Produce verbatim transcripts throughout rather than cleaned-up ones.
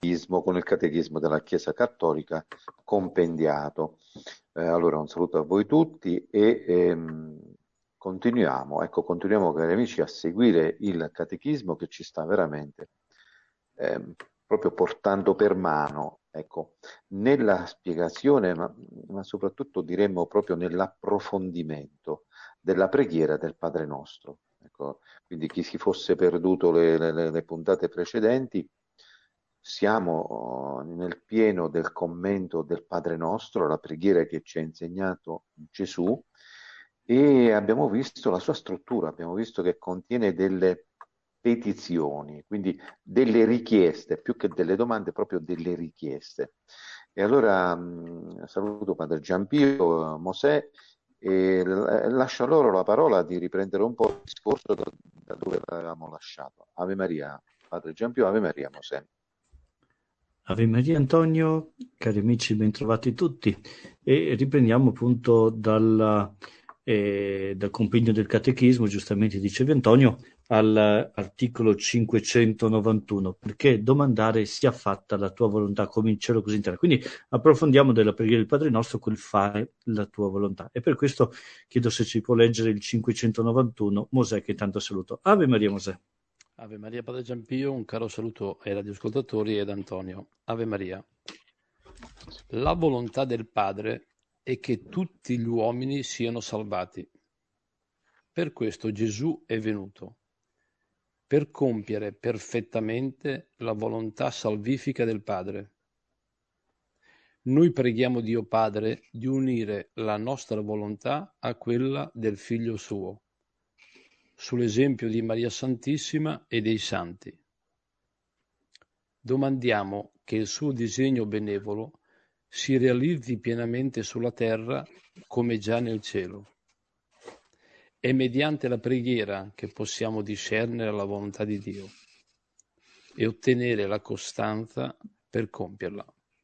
catechismo, con il catechismo della Chiesa Cattolica compendiato. Eh, allora un saluto a voi tutti e ehm, continuiamo, ecco, continuiamo cari amici a seguire il catechismo che ci sta veramente ehm, proprio portando per mano, ecco, nella spiegazione, ma, ma soprattutto diremmo proprio nell'approfondimento della preghiera del Padre Nostro. Ecco, quindi chi si fosse perduto le, le- le puntate precedenti, siamo oh, nel pieno del commento del Padre Nostro, la preghiera che ci ha insegnato Gesù, e abbiamo visto la sua struttura, abbiamo visto che contiene delle petizioni, quindi delle richieste, più che delle domande, proprio delle richieste. E allora mh, saluto Padre Giampio, eh, Mosè, e l- lascio a loro la parola di riprendere un po' il discorso da, da dove l'avevamo lasciato. Ave Maria, Padre Giampio, Ave Maria, Mosè. Ave Maria Antonio, cari amici, bentrovati tutti. E riprendiamo appunto dalla, eh, dal compegno del Catechismo, giustamente dicevi Antonio, all'articolo cinquecentonovantuno, perché domandare sia fatta la tua volontà come in cielo così in terra. Quindi approfondiamo della preghiera del Padre Nostro quel fare la tua volontà. E per questo chiedo se ci può leggere il cinquecentonovantuno, Mosè che tanto saluto. Ave Maria Mosè. Ave Maria Padre Giampio, un caro saluto ai radioascoltatori ed Antonio. Ave Maria. La volontà del Padre è che tutti gli uomini siano salvati. Per questo Gesù è venuto, per compiere perfettamente la volontà salvifica del Padre. Noi preghiamo Dio Padre di unire la nostra volontà a quella del Figlio suo, sull'esempio di Maria Santissima e dei Santi. Domandiamo che il suo disegno benevolo si realizzi pienamente sulla terra come già nel cielo. È mediante la preghiera che possiamo discernere la volontà di Dio e ottenere la costanza per compierla.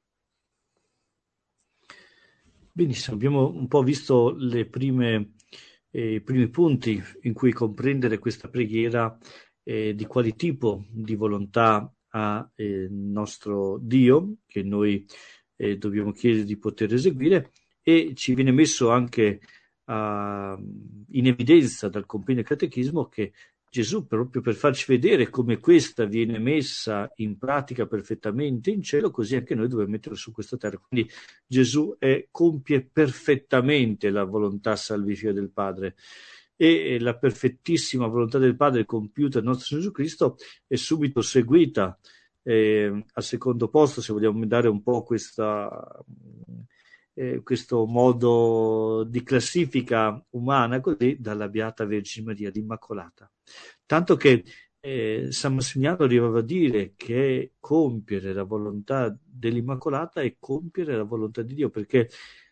Benissimo, abbiamo un po' visto le prime, eh, i primi punti in cui comprendere questa preghiera, eh, di quale tipo di volontà ha eh, il nostro Dio, che noi eh, dobbiamo chiedere di poter eseguire, e ci viene messo anche ah, in evidenza dal compegno del Catechismo che Gesù, proprio per farci vedere come questa viene messa in pratica perfettamente in cielo, così anche noi dobbiamo metterla su questa terra. Quindi Gesù è, compie perfettamente la volontà salvifica del Padre, e la perfettissima volontà del Padre compiuta nel nostro Gesù Cristo è subito seguita eh, al secondo posto, se vogliamo dare un po' questa, eh, questo modo di classifica umana, così, dalla Beata Vergine Maria, l'Immacolata. Tanto che eh, San Massimiliano arrivava a dire che compiere la volontà dell'Immacolata è compiere la volontà di Dio, perché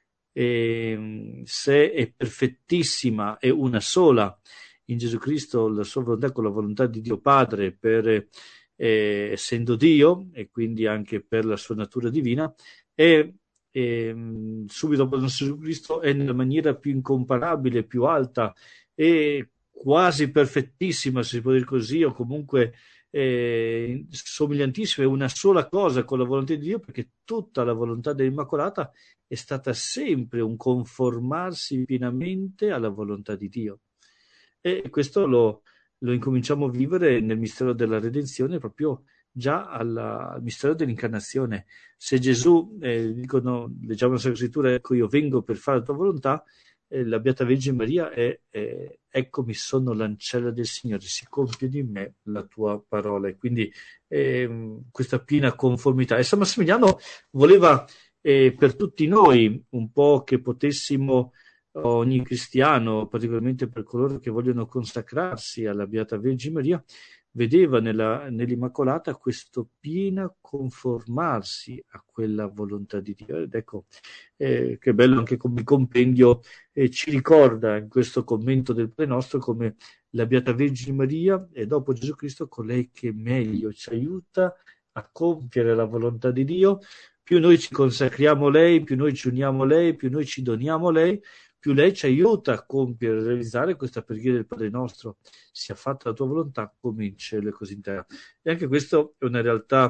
eh, se è perfettissima e una sola in Gesù Cristo la sua volontà con la volontà di Dio Padre, per, eh, essendo Dio e quindi anche per la sua natura divina, e eh, subito dopo il nostro Gesù Cristo è nella maniera più incomparabile, più alta e quasi perfettissima, se si può dire così, o comunque eh, somigliantissima, è una sola cosa con la volontà di Dio, perché tutta la volontà dell'Immacolata è stata sempre un conformarsi pienamente alla volontà di Dio. E questo lo, lo incominciamo a vivere nel mistero della redenzione, proprio già alla, al mistero dell'incarnazione. Se Gesù, eh, dicono, leggiamo la Sacra Scrittura, ecco io vengo per fare la tua volontà, eh, la Beata Vergine Maria è, è eccomi sono l'ancella del Signore, si compie di me la tua parola. E quindi eh, questa piena conformità. E San Massimiliano voleva eh, per tutti noi un po' che potessimo, ogni cristiano, particolarmente per coloro che vogliono consacrarsi alla Beata Vergine Maria, vedeva nella, nell'Immacolata questo pieno conformarsi a quella volontà di Dio. Ed ecco, eh, che bello anche come il compendio eh, ci ricorda in questo commento del Padre Nostro come la Beata Vergine Maria è dopo Gesù Cristo colei che meglio ci aiuta a compiere la volontà di Dio. Più noi ci consacriamo a lei, più noi ci uniamo a lei, più noi ci doniamo a lei, più lei ci aiuta a compiere, a realizzare questa preghiera del Padre Nostro: sia fatta la tua volontà come in cielo e così in terra. E anche questo è una realtà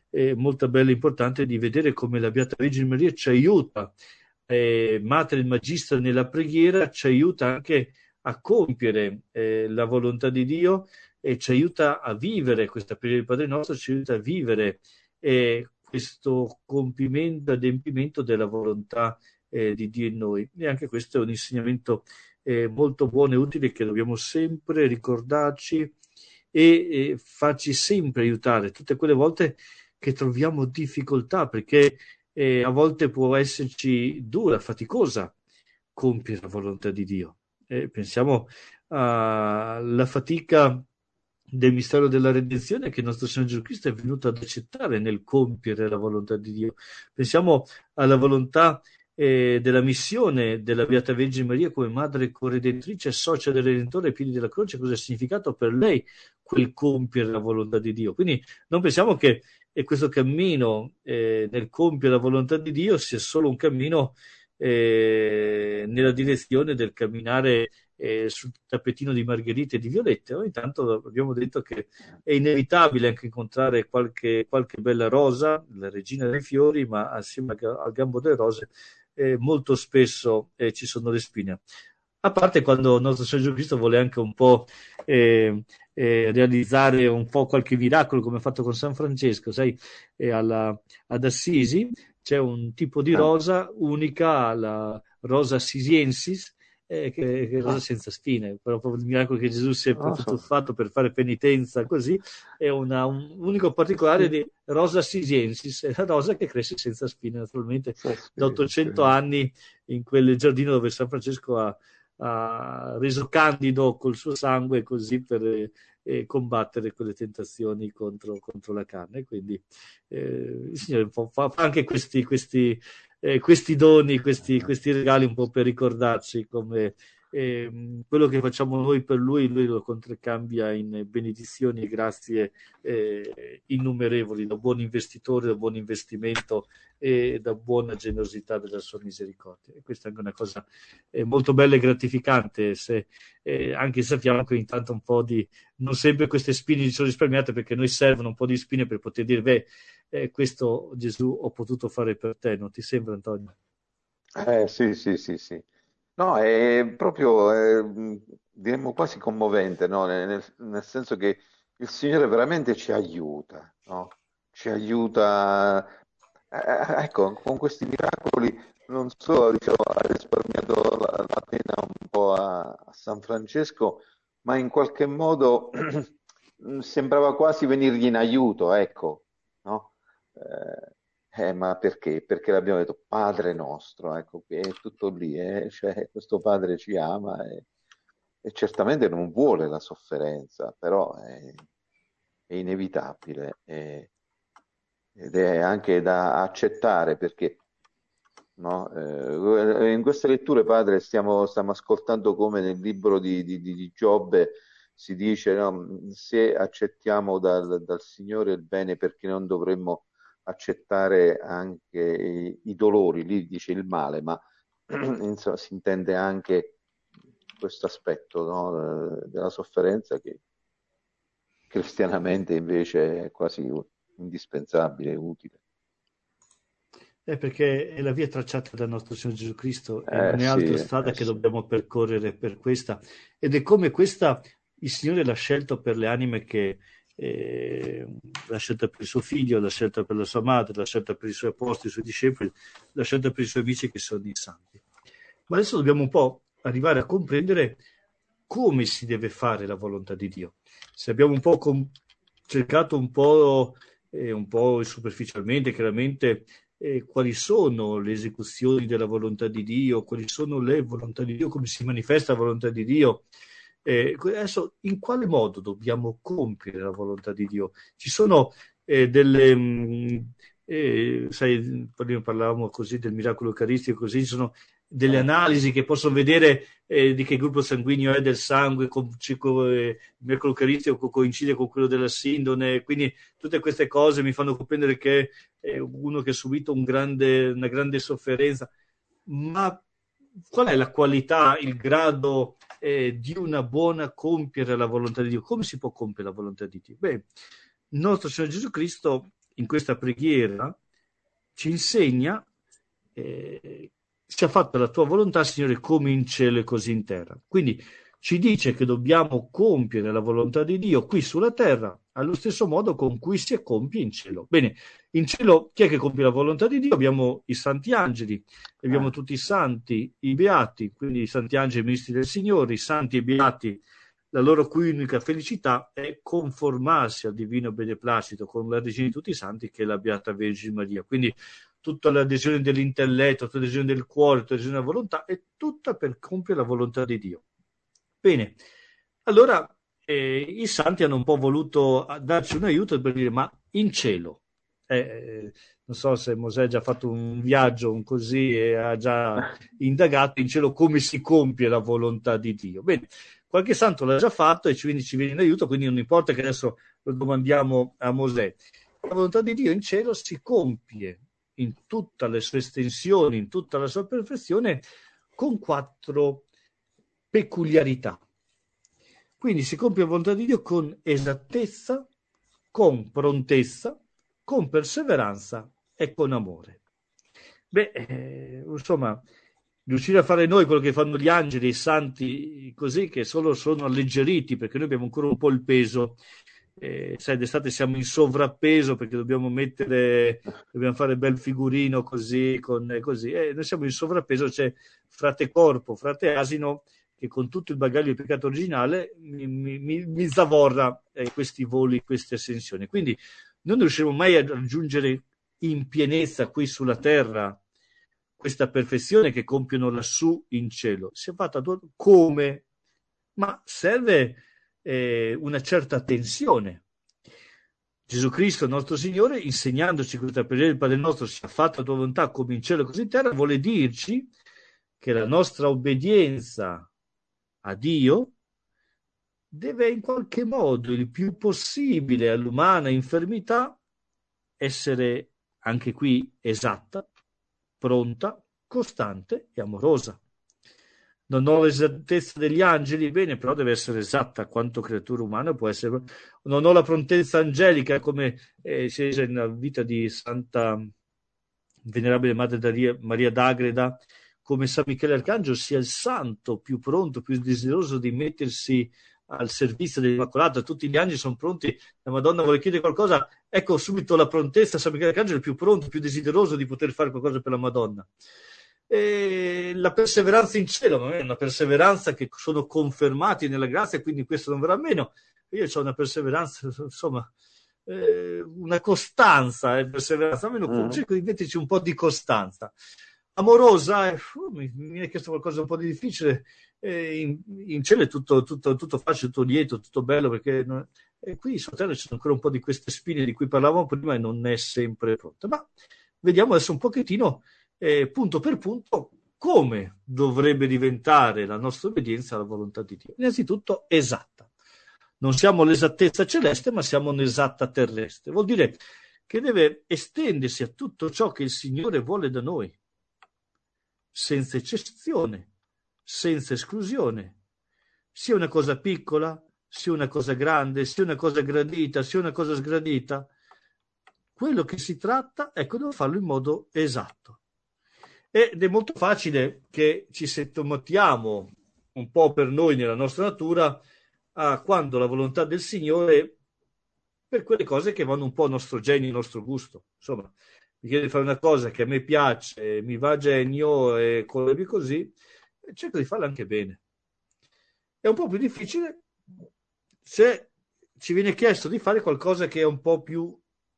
eh, molto bella e importante di vedere come la Beata Vergine Maria ci aiuta, eh, Mater Magistra nella preghiera, ci aiuta anche a compiere eh, la volontà di Dio e ci aiuta a vivere questa preghiera del Padre Nostro, ci aiuta a vivere eh, questo compimento, adempimento della volontà eh, di Dio in noi. E anche questo è un insegnamento eh, molto buono e utile che dobbiamo sempre ricordarci e, e farci sempre aiutare tutte quelle volte che troviamo difficoltà, perché eh, a volte può esserci dura, faticosa compiere la volontà di Dio. Eh, pensiamo alla fatica del mistero della redenzione che il nostro Signore Gesù Cristo è venuto ad accettare nel compiere la volontà di Dio. Pensiamo alla volontà eh, della missione della Beata Vergine Maria come madre corredentrice, socia del Redentore ai piedi della croce, cosa ha significato per lei quel compiere la volontà di Dio. Quindi non pensiamo che eh, questo cammino eh, nel compiere la volontà di Dio sia solo un cammino eh, nella direzione del camminare Eh, sul tappetino di margherite e di violette. Ogni tanto abbiamo detto che è inevitabile anche incontrare qualche, qualche bella rosa, la regina dei fiori, ma assieme al gambo delle rose eh, molto spesso eh, ci sono le spine. A parte quando il nostro Signore Gesù Cristo vuole anche un po' eh, eh, realizzare un po' qualche miracolo, come ha fatto con San Francesco, sai, eh, alla, ad Assisi c'è un tipo di rosa unica, la rosa assisiensis, Eh, che, che rosa senza spine, proprio il miracolo che Gesù si è potuto fatto per fare penitenza, così è una, un unico particolare di rosa assisiensis, è la rosa che cresce senza spine, naturalmente da ottocento anni in quel giardino dove San Francesco ha, ha reso candido col suo sangue così per eh, combattere quelle tentazioni contro, contro la carne. Quindi eh, il Signore fa, fa anche questi, questi Eh, questi doni, questi, questi regali un po' per ricordarci come eh, quello che facciamo noi per lui, lui lo contraccambia in benedizioni e grazie eh, innumerevoli, da buon investitore, da buon investimento e da buona generosità della sua misericordia. E questa è anche una cosa eh, molto bella e gratificante, se, eh, anche se sappiamo che intanto un po' di, non sempre queste spine ci sono risparmiate, perché noi servono un po' di spine per poter dire, beh, Eh, questo Gesù ho potuto fare per te, non ti sembra, Antonio? Eh, sì, sì, sì, sì. No, è proprio, eh, diremmo quasi commovente, no? Nel, nel- nel senso che il Signore veramente ci aiuta, no? Ci aiuta, eh, eh, ecco, con questi miracoli non solo, diciamo, ha risparmiato la, la pena un po' a, a San Francesco, ma in qualche modo sembrava quasi venirgli in aiuto, ecco, no? Eh, eh, ma perché? Perché l'abbiamo detto Padre nostro, ecco, è tutto lì, eh, cioè, questo Padre ci ama e, e certamente non vuole la sofferenza, però è, è inevitabile e- ed è anche da accettare perché no? Eh, in queste letture, padre, stiamo, stiamo ascoltando come nel libro di, di, di- di Giobbe si dice, no? Se accettiamo dal, dal Signore il bene, perché non dovremmo accettare anche i, i dolori? Lì dice il male, ma insomma, si intende anche questo aspetto, no? Della sofferenza che cristianamente invece è quasi indispensabile, utile. È perché è la via tracciata dal nostro Signore Gesù Cristo e Eh non è sì, altra strada eh che sì. dobbiamo percorrere per questa. Ed è come questa il Signore l'ha scelto per le anime che eh, l'ha scelta per il suo figlio, l'ha scelta per la sua madre, l'ha scelta per i suoi apostoli, i suoi discepoli, l'ha scelta per i suoi amici che sono i santi. Ma adesso dobbiamo un po' arrivare a comprendere come si deve fare la volontà di Dio. Se abbiamo un po' com- cercato un po', eh, un po' superficialmente, chiaramente, eh, quali sono le esecuzioni della volontà di Dio, quali sono le volontà di Dio, come si manifesta la volontà di Dio. Eh, adesso, in quale modo dobbiamo compiere la volontà di Dio? Ci sono eh, delle, mh, eh, sai, prima parlavamo così del miracolo eucaristico, così ci sono delle analisi che possono vedere eh, di che gruppo sanguigno è del sangue, con, con, eh, il miracolo eucaristico coincide con quello della sindone, quindi tutte queste cose mi fanno comprendere che è uno che ha subito un grande, una grande sofferenza. Ma qual è la qualità, il grado eh, di una buona compiere la volontà di Dio? Come si può compiere la volontà di Dio? Beh, il nostro Signore Gesù Cristo in questa preghiera ci insegna, eh, sia fatta la tua volontà, Signore, come in cielo e così in terra. Quindi ci dice che dobbiamo compiere la volontà di Dio qui sulla terra, allo stesso modo con cui si compie in cielo. Bene, in cielo chi è che compie la volontà di Dio? Abbiamo i santi angeli, abbiamo ah. tutti i santi, i beati, quindi i santi angeli, ministri del Signore, i santi e i beati. La loro cui unica felicità è conformarsi al divino beneplacito con l'adesione di tutti i santi, che è la Beata Vergine Maria. Quindi tutta l'adesione dell'intelletto, tutta l'adesione del cuore, tutta l'adesione della volontà, è tutta per compiere la volontà di Dio. Bene, allora eh, i santi hanno un po' voluto darci un aiuto per dire, ma in cielo, eh, non so se Mosè ha già fatto un viaggio un così e ha già indagato in cielo come si compie la volontà di Dio. Bene, qualche santo l'ha già fatto e quindi ci viene in aiuto, quindi non importa che adesso lo domandiamo a Mosè. La volontà di Dio in cielo si compie in tutte le sue estensioni, in tutta la sua perfezione, con quattro peculiarità. Quindi si compie la volontà di Dio con esattezza, con prontezza, con perseveranza e con amore. Beh, eh, insomma, riuscire a fare noi quello che fanno gli angeli, i santi, così, che solo sono alleggeriti, perché noi abbiamo ancora un po' il peso. Eh, sai, d'estate siamo in sovrappeso perché dobbiamo mettere, dobbiamo fare bel figurino così, con così. Eh, noi siamo in sovrappeso, c'è frate corpo, frate asino, che con tutto il bagaglio del peccato originale mi, mi, mi zavorra eh, questi voli, queste ascensioni. Quindi non riusciremo mai a raggiungere in pienezza qui sulla terra questa perfezione che compiono lassù in cielo. Si è fatta come? Ma serve eh, una certa attenzione. Gesù Cristo, nostro Signore, insegnandoci questa preghiera del Padre nostro, sia fatta la tua volontà come in cielo così in terra, vuole dirci che la nostra obbedienza a Dio deve in qualche modo, il più possibile all'umana infermità, essere anche qui esatta, pronta, costante e amorosa. Non ho l'esattezza degli angeli, bene, però deve essere esatta quanto creatura umana può essere. Non ho la prontezza angelica come eh, si dice nella vita di Santa Venerabile Madre Maria d'Agreda, come San Michele Arcangelo sia il santo più pronto, più desideroso di mettersi al servizio dell'Immacolata. Tutti gli angeli sono pronti, la Madonna vuole chiedere qualcosa, ecco subito la prontezza. San Michele Arcangelo è più pronto, più desideroso di poter fare qualcosa per la Madonna. E la perseveranza in cielo non è una perseveranza che sono confermati nella grazia e quindi questo non verrà meno. Io ho una perseveranza, insomma, eh, una costanza, eh, perseveranza, almeno mm. cerco di metterci un po' di costanza. Amorosa, eh, uh, mi, mi è chiesto qualcosa un po' di difficile. Eh, in, in cielo è tutto, tutto, tutto facile, tutto lieto, tutto bello, perché non, eh, qui su terra ci sono ancora un po' di queste spine di cui parlavamo prima e non è sempre pronta. Ma vediamo adesso un pochettino, eh, punto per punto, come dovrebbe diventare la nostra obbedienza alla volontà di Dio. Innanzitutto esatta. Non siamo l'esattezza celeste, ma siamo un'esatta terrestre. Vuol dire che deve estendersi a tutto ciò che il Signore vuole da noi, senza eccezione, senza esclusione, sia una cosa piccola, sia una cosa grande, sia una cosa gradita, sia una cosa sgradita. Quello che si tratta, ecco, devo farlo in modo esatto. Ed è molto facile che ci sottomettiamo un po' per noi nella nostra natura a quando la volontà del Signore per quelle cose che vanno un po' a nostro genio, al nostro gusto. Insomma, mi chiede di fare una cosa che a me piace, mi va a genio e colleghi così, e cerco di farla anche bene. È un po' più difficile se ci viene chiesto di fare qualcosa che è un po' più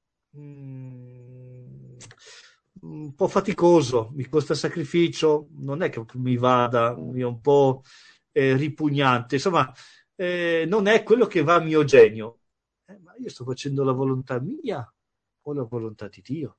mm, un po' faticoso, mi costa sacrificio, non è che mi vada, mi è un po' eh, ripugnante, insomma, eh, non è quello che va a mio genio. Eh, ma io sto facendo la volontà mia o la volontà di Dio?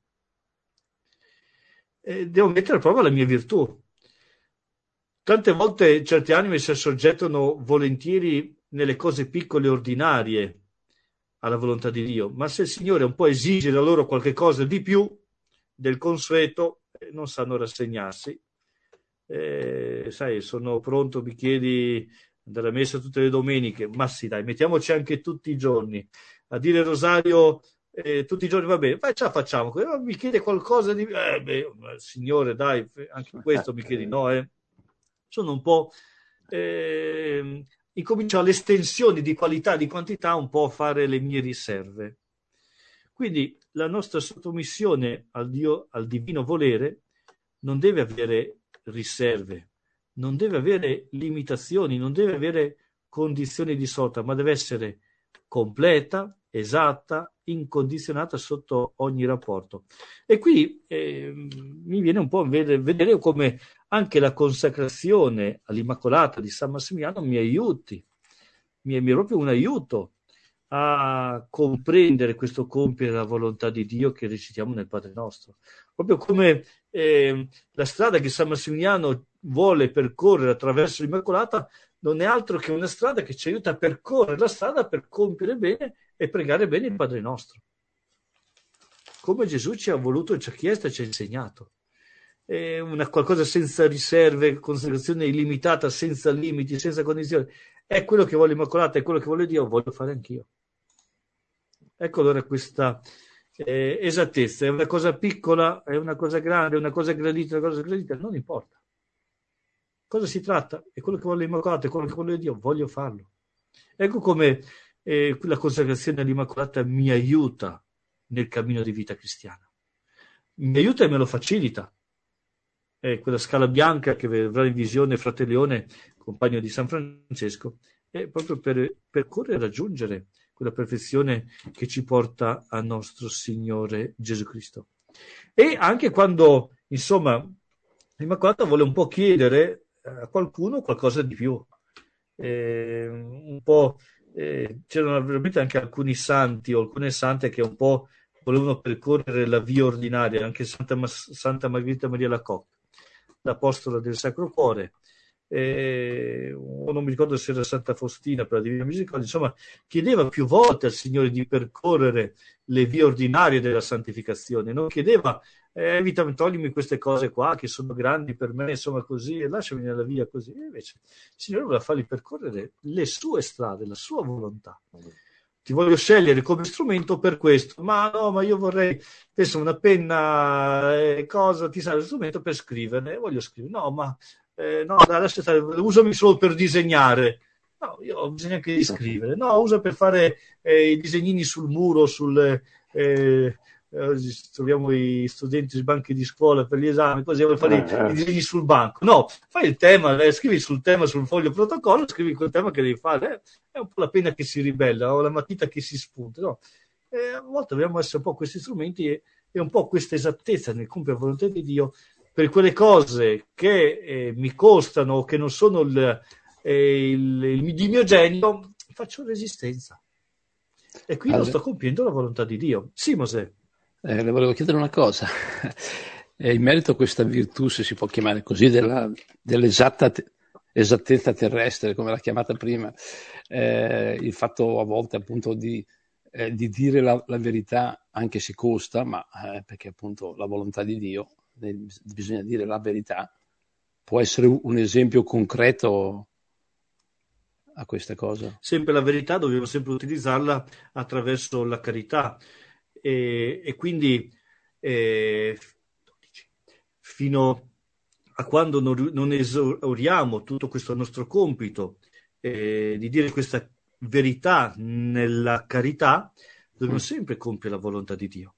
Eh, devo mettere a prova la mia virtù. Tante volte certe anime si assoggettano volentieri nelle cose piccole e ordinarie alla volontà di Dio, ma se il Signore un po' esige da loro qualche cosa di più del consueto, eh, non sanno rassegnarsi. Eh, sai, sono pronto, mi chiedi andare a messa tutte le domeniche, ma sì dai, mettiamoci anche tutti i giorni a dire il rosario eh, tutti i giorni va bene, poi ce la facciamo, mi chiede qualcosa di... Eh, beh, signore, dai, anche questo mi chiedi, no, eh. Sono un po'... Eh, incomincio alle estensioni di qualità, di quantità, un po' a fare le mie riserve. Quindi la nostra sottomissione al Dio, al divino volere, non deve avere riserve, non deve avere limitazioni, non deve avere condizioni di sorta, ma deve essere completa, esatta, incondizionata sotto ogni rapporto. E qui eh, mi viene un po' a vedere come anche la consacrazione all'Immacolata di San Massimiliano mi aiuti, mi è, mi è proprio un aiuto a comprendere questo compiere la volontà di Dio che recitiamo nel Padre Nostro. Proprio come eh, la strada che San Massimiliano vuole percorrere attraverso l'Immacolata non è altro che una strada che ci aiuta a percorrere la strada per compiere bene e pregare bene il Padre Nostro. Come Gesù ci ha voluto, ci ha chiesto e ci ha insegnato. È una qualcosa senza riserve, consacrazione illimitata, senza limiti, senza condizioni. È quello che vuole l'Immacolata, è quello che vuole Dio, voglio fare anch'io. Ecco allora questa eh, esattezza. È una cosa piccola, è una cosa grande, è una cosa gradita, una cosa gradita, non importa. Cosa si tratta? È quello che vuole l'Immacolata, è quello che vuole Dio, voglio farlo. Ecco come eh, la consacrazione all'Immacolata mi aiuta nel cammino di vita cristiana. Mi aiuta e me lo facilita. È quella scala bianca che avrà in visione Frate Leone, compagno di San Francesco, è proprio per percorrere e raggiungere quella perfezione che ci porta a nostro Signore Gesù Cristo. E anche quando, insomma, l'Immacolata vuole un po' chiedere a qualcuno qualcosa di più. Eh, un po' eh, c'erano veramente anche alcuni santi o alcune sante che un po' volevano percorrere la via ordinaria, anche Santa, Mas- Santa Margherita Maria Lacoque, l'apostola del Sacro Cuore, eh, o non mi ricordo se era Santa Faustina per la Divina Misericordia, insomma chiedeva più volte al Signore di percorrere le vie ordinarie della santificazione, non chiedeva eh, evitami, toglimi queste cose qua che sono grandi per me, insomma così, e lasciami nella via così. E invece il Signore voleva fargli percorrere le sue strade, la sua volontà. Ti voglio scegliere come strumento per questo, ma no, ma io vorrei, penso, una penna, eh, cosa, ti serve lo strumento per scrivere, voglio scrivere, no, ma eh, no, dai, lascia stare, usami solo per disegnare, no, io ho bisogno anche di scrivere, no, usa per fare eh, i disegnini sul muro, sul... Eh, troviamo i studenti sui banchi di scuola per gli esami, così vuoi fare i, i disegni sul banco, no, fai il tema, eh, scrivi sul tema sul foglio protocollo, scrivi quel tema che devi fare, eh, è un po' la penna che si ribella o la matita che si spunta, no? E a volte dobbiamo essere un po' questi strumenti e, e un po' questa esattezza nel compiere la volontà di Dio per quelle cose che eh, mi costano o che non sono il, eh, il, il, il mio genio, faccio resistenza e qui allora non sto compiendo la volontà di Dio. Sì, Mosè. Eh, le volevo chiedere una cosa, eh, in merito a questa virtù, se si può chiamare così, della, dell'esatta te- esattezza terrestre, come l'ha chiamata prima, eh, il fatto a volte appunto di, eh, di dire la, la verità, anche se costa, ma eh, perché appunto la volontà di Dio, eh, bisogna dire la verità, può essere un esempio concreto a questa cosa? Sempre la verità dobbiamo sempre utilizzarla attraverso la carità. E, e quindi eh, fino a quando non, non esauriamo tutto questo nostro compito eh, di dire questa verità nella carità, dobbiamo mm. sempre compiere la volontà di Dio.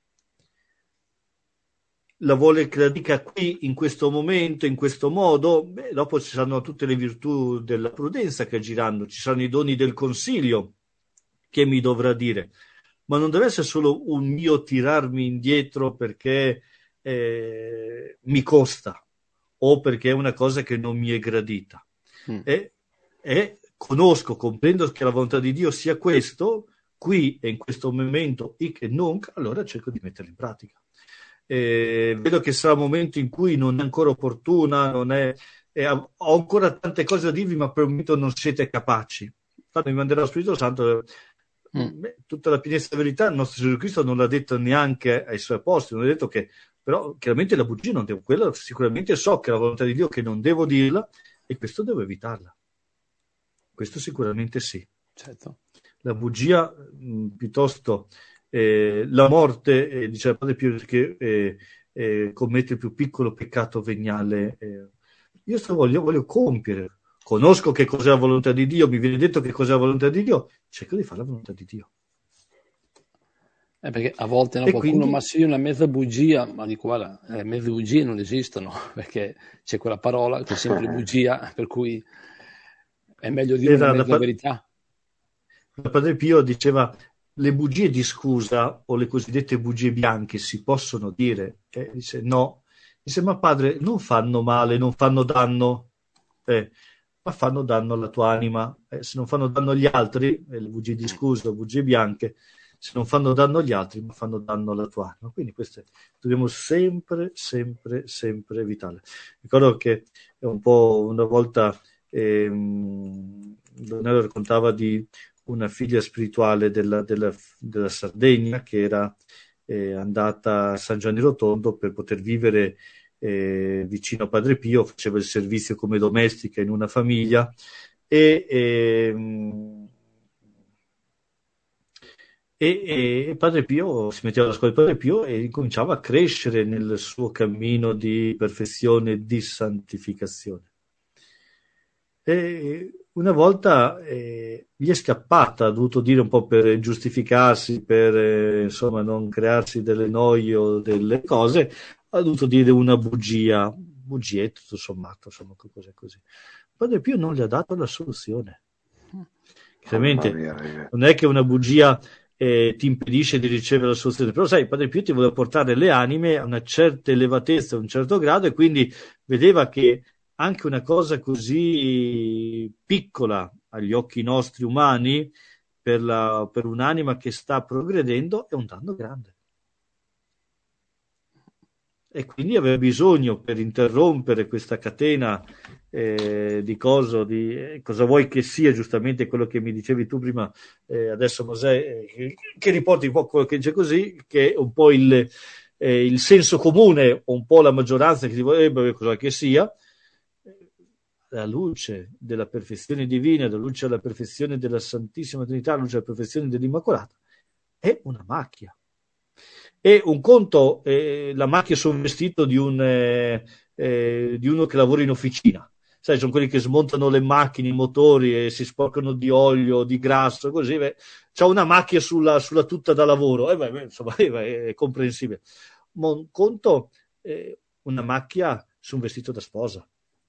La vuole che la dica qui, in questo momento, in questo modo, beh, dopo ci saranno tutte le virtù della prudenza che agiranno, ci saranno i doni del consiglio che mi dovrà dire. Ma non deve essere solo un mio tirarmi indietro perché eh, mi costa o perché è una cosa che non mi è gradita. Mm. E, e conosco, comprendo che la volontà di Dio sia questo, qui e in questo momento, hic et nunc, allora cerco di metterla in pratica. E vedo che sarà un momento in cui non è ancora opportuna, non è, eh, ho ancora tante cose da dirvi, ma per il momento non siete capaci. Tanto mi manderà lo Spirito Santo. Mm. Beh, tutta la pienezza della verità il nostro Gesù Cristo non l'ha detto neanche ai suoi apostoli, non ha detto che, però chiaramente la bugia non devo, quella sicuramente so che è la volontà di Dio che non devo dirla e questo devo evitarla, questo sicuramente sì, certo. La bugia mh, piuttosto eh, la morte, eh, diceva Padre Pio, che eh, eh, commette il più piccolo peccato veniale. Eh. Io sto voglio, voglio compiere, conosco che cos'è la volontà di Dio, mi viene detto che cos'è la volontà di Dio, cerco di fare la volontà di Dio. Eh, perché a volte no, E qualcuno, quindi, ma sì, una mezza bugia, ma dico guarda, le mezze bugie non esistono, perché c'è quella parola che è sempre bugia, per cui è meglio dire una era da, mezza verità. da Padre Pio diceva, le bugie di scusa o le cosiddette bugie bianche si possono dire? Eh, dice no. Dice, ma padre, non fanno male, non fanno danno, eh, ma fanno danno alla tua anima. Eh, se non fanno danno agli altri, eh, le bugie di scusa, bugie bianche, se non fanno danno agli altri, ma fanno danno alla tua anima. Quindi queste dobbiamo sempre, sempre, sempre evitarle. Ricordo che un po' una volta ehm, Donello raccontava di una figlia spirituale della, della, della Sardegna che era eh, andata a San Giovanni Rotondo per poter vivere eh, vicino a Padre Pio, faceva il servizio come domestica in una famiglia e, ehm, e, e Padre Pio si metteva alla scuola di Padre Pio e cominciava a crescere nel suo cammino di perfezione e di santificazione. E una volta eh, gli è scappata, ha dovuto dire un po' per giustificarsi, per eh, insomma non crearsi delle noie o delle cose, ha dovuto dire una bugia, bugie tutto sommato, insomma, così così. Padre Pio non gli ha dato la soluzione. Chiaramente mia, non è che una bugia eh, ti impedisce di ricevere la soluzione, però sai, Padre Pio ti voleva portare le anime a una certa elevatezza, a un certo grado, e quindi vedeva che anche una cosa così piccola agli occhi nostri umani, per, la, per un'anima che sta progredendo, è un danno grande. E quindi aveva bisogno, per interrompere questa catena eh, di cosa, di eh, cosa vuoi che sia, giustamente quello che mi dicevi tu prima, eh, adesso Mosè, eh, che riporti un po' quello che c'è così, che è un po' il, eh, il senso comune, o un po' la maggioranza che ti vorrebbe, cosa che sia, la luce della perfezione divina, la luce della perfezione della Santissima Trinità, la luce della perfezione dell'Immacolata, è una macchia. E un conto, eh, la macchia su un vestito di, un, eh, eh, di uno che lavora in officina. Sai, sono quelli che smontano le macchine, i motori e si sporcano di olio, di grasso, così. Beh, c'ha una macchia sulla, sulla tuta da lavoro. Eh, beh, insomma, eh, è comprensibile. Ma un conto, eh, una macchia su un vestito da sposa.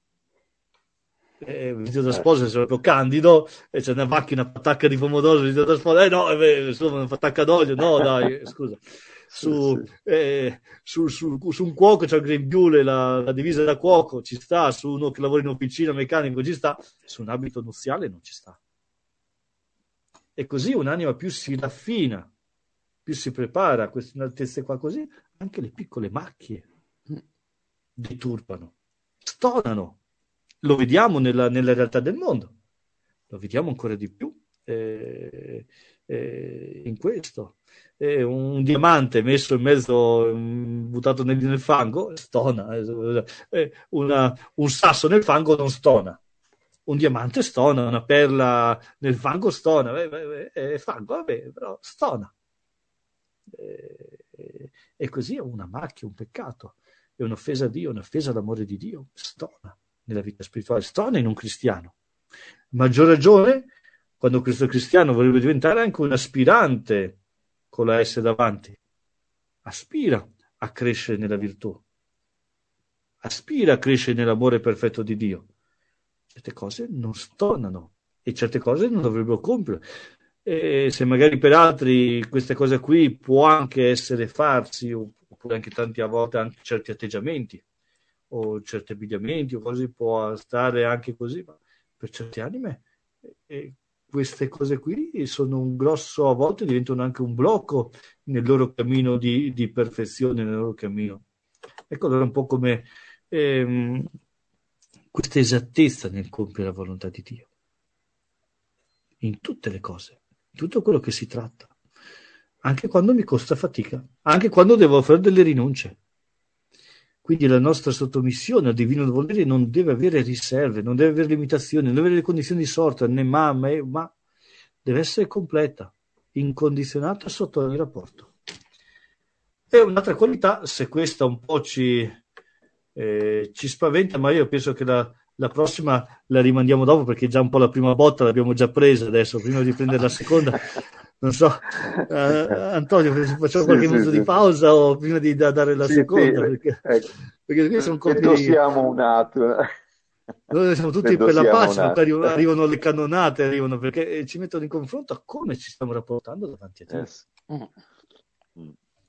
Eh, vestito da sposa è proprio candido e c'è una macchina, una patacca di pomodoro, vestito da sposa, eh no, eh, insomma, una patacca d'olio, no dai, scusa. Su, eh, su, su, su un cuoco c'è il grembiule, la, la divisa da cuoco ci sta, su uno che lavora in officina meccanico ci sta, su un abito nuziale non ci sta. E così un'anima più si raffina, più si prepara a queste altezze qua, così anche le piccole macchie deturpano, stonano. Lo vediamo nella, nella realtà del mondo, lo vediamo ancora di più eh, eh, in questo. Eh, un diamante messo in mezzo, um, buttato nel, nel fango, stona. Eh, una, un sasso nel fango non stona. Un diamante stona, una perla nel fango stona. Eh, eh, eh, fango, vabbè, però stona. Eh, eh, e così è una macchia, un peccato, è un'offesa a Dio, un'offesa all'amore di Dio, stona nella vita spirituale, stona in un cristiano. Maggior ragione quando questo cristiano vorrebbe diventare anche un aspirante con la S davanti, aspira a crescere nella virtù, aspira a crescere nell'amore perfetto di Dio. Certe cose non stonano e certe cose non dovrebbero compiere. E se magari per altri queste cose qui può anche essere farsi, oppure anche tanti a volte anche certi atteggiamenti o certi abbigliamenti o cose, può stare anche così, ma per certe anime eh, queste cose qui sono un grosso, a volte diventano anche un blocco nel loro cammino di, di perfezione, nel loro cammino. Ecco allora un po' come ehm, questa esattezza nel compiere la volontà di Dio in tutte le cose, in tutto quello che si tratta, anche quando mi costa fatica, anche quando devo fare delle rinunce. Quindi la nostra sottomissione al divino volere non deve avere riserve, non deve avere limitazioni, non deve avere le condizioni di sorta, né ma, ma, ma deve essere completa. incondizionata sotto ogni rapporto. E un'altra qualità, se questa un po' ci, eh, ci spaventa, ma io penso che la, la prossima la rimandiamo dopo, perché già un po' la prima botta l'abbiamo già presa adesso, prima di prendere la seconda. Non so, eh, Antonio, facciamo Sì, qualche sì, minuto di sì. pausa o prima di da- dare la Sì, sì, seconda? Perché, ecco. perché qui sono Ne colpi. tossiamo un attimo. Noi siamo Ne tutti per la tossiamo pace, un ma poi attimo. arrivano, arrivano le cannonate, arrivano perché eh, ci mettono in confronto a come ci stiamo rapportando davanti a Dio. Yes. Mm.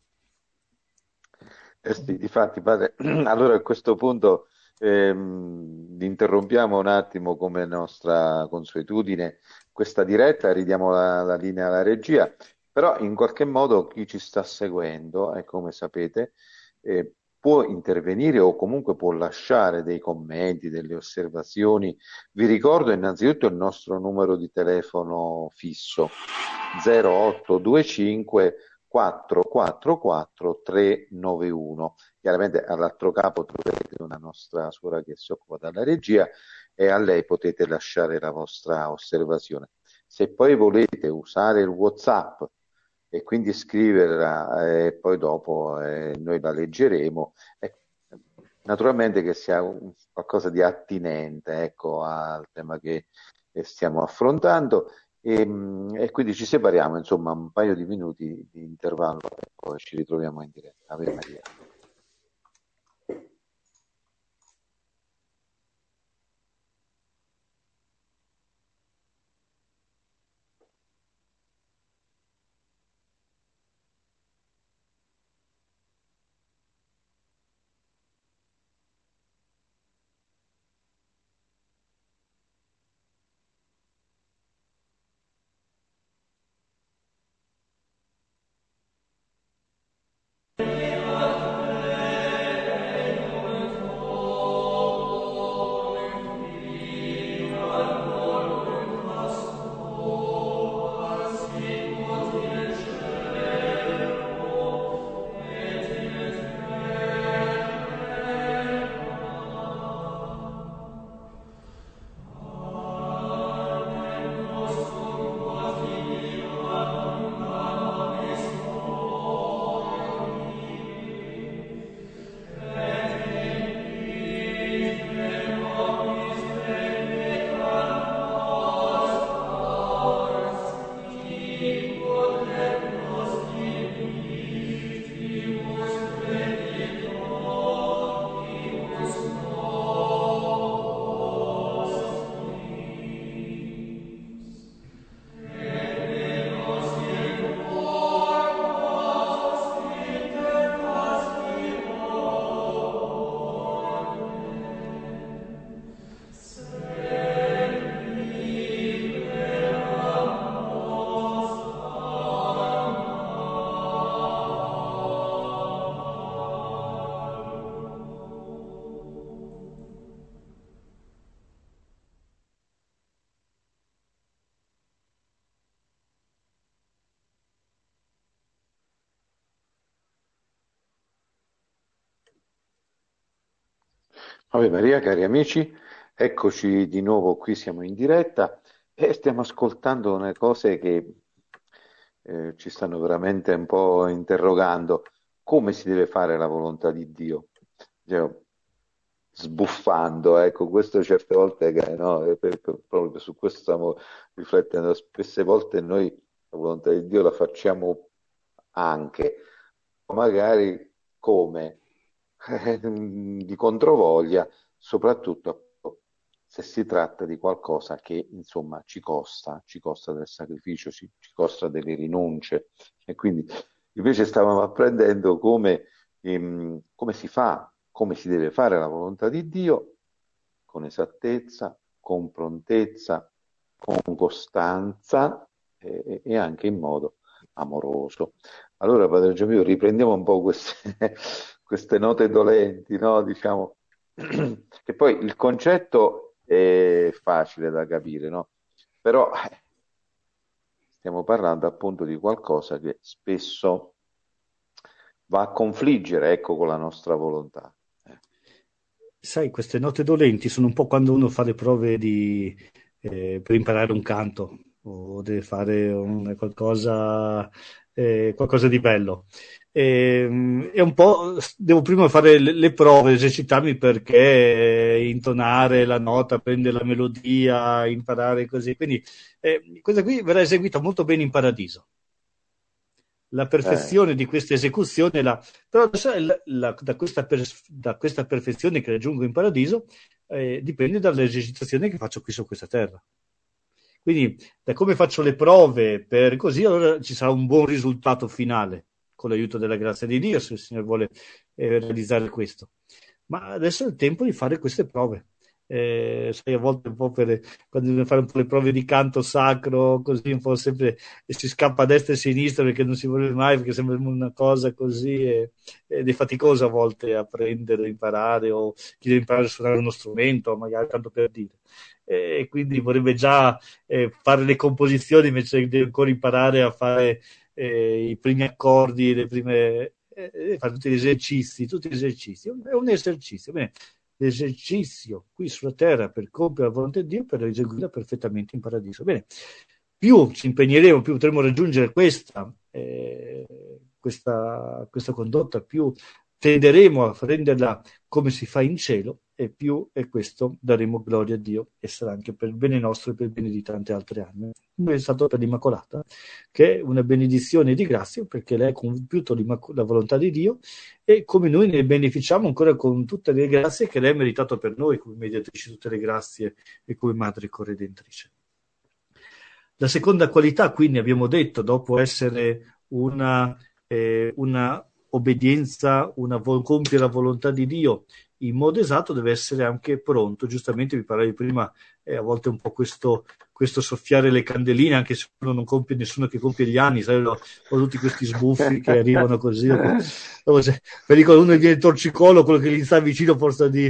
Eh sì, difatti, padre, allora a questo punto ehm, interrompiamo un attimo come nostra consuetudine questa diretta, ridiamo la, la linea alla regia, però in qualche modo chi ci sta seguendo, e come sapete, eh, può intervenire o comunque può lasciare dei commenti, delle osservazioni. Vi ricordo innanzitutto il nostro numero di telefono fisso zero otto due cinque quattro quattro quattro tre nove uno. Chiaramente all'altro capo troverete una nostra suora che si occupa della regia e a lei potete lasciare la vostra osservazione. Se poi volete usare il WhatsApp e quindi scriverla e poi dopo eh, noi la leggeremo, eh, naturalmente che sia un, qualcosa di attinente, ecco, al tema che eh, stiamo affrontando. E, e quindi ci separiamo, insomma, un paio di minuti di intervallo e poi ci ritroviamo in diretta. Ave Maria. Ave Maria, cari amici, eccoci di nuovo qui, siamo in diretta e stiamo ascoltando una cose che eh, ci stanno veramente un po' interrogando. Come si deve fare la volontà di Dio? Cioè, sbuffando, ecco, questo certe volte, che, no, eh, per- per- proprio su questo stiamo riflettendo, spesse volte noi la volontà di Dio la facciamo anche, magari come di controvoglia, soprattutto se si tratta di qualcosa che insomma ci costa, ci costa del sacrificio, ci, ci costa delle rinunce. E quindi invece stavamo apprendendo come, ehm, come si fa, come si deve fare la volontà di Dio con esattezza, con prontezza, con costanza e, e anche in modo amoroso. Allora, Padre Giampiero, riprendiamo un po' queste, queste note dolenti, no? Diciamo, che poi il concetto è facile da capire, no? Però eh, stiamo parlando appunto di qualcosa che spesso va a confliggere, ecco, con la nostra volontà. Eh. Sai, queste note dolenti sono un po' quando uno fa le prove di, eh, per imparare un canto. o deve fare un, qualcosa, eh, qualcosa di bello. E, e un po' devo prima fare le, le prove, esercitarmi perché intonare la nota, prendere la melodia, imparare così. Quindi eh, questa qui verrà eseguita molto bene in paradiso. La Eh, perfezione di questa esecuzione, la, però adesso la, la, da, questa per, da questa perfezione che raggiungo in paradiso eh, dipende dall'esercitazione che faccio qui su questa terra. Quindi da come faccio le prove per così, allora ci sarà un buon risultato finale con l'aiuto della grazia di Dio, se il Signore vuole eh, realizzare questo. Ma adesso è il tempo di fare queste prove. Eh, sai, a volte un po' per quando bisogna fare un po' le prove di canto sacro, così un po' sempre e si scappa a destra e a sinistra perché non si vuole mai, perché sembra una cosa così e, ed è faticoso a volte apprendere, imparare o chi deve imparare a suonare uno strumento, magari tanto per dire. E quindi vorrebbe già eh, fare le composizioni invece di ancora imparare a fare eh, i primi accordi, le prime, eh, fare tutti gli esercizi, tutti gli esercizi. È un esercizio. Bene, l'esercizio qui sulla terra per compiere la volontà di Dio, per eseguirla perfettamente in paradiso. Bene, più ci impegneremo, più potremo raggiungere questa, eh, questa, questa condotta, più tenderemo a renderla come si fa in cielo e più e questo daremo gloria a Dio e sarà anche per il bene nostro e per il bene di tante altre anime. Come è stato per l'Immacolata, che è una benedizione di grazia perché lei ha compiuto la volontà di Dio e come noi ne beneficiamo ancora con tutte le grazie che lei ha meritato per noi come mediatrice tutte le grazie e come madre corredentrice. La seconda qualità, quindi abbiamo detto, dopo essere una, eh, una obbedienza, una vo- compiere la volontà di Dio in modo esatto, deve essere anche pronto. Giustamente vi parlavi prima, eh, a volte un po' questo, questo soffiare le candeline, anche se uno non compie, nessuno che compie gli anni, sai, ho, ho tutti questi sbuffi che arrivano così. Che, se, per uno viene il torcicolo, quello che gli sta vicino forse di...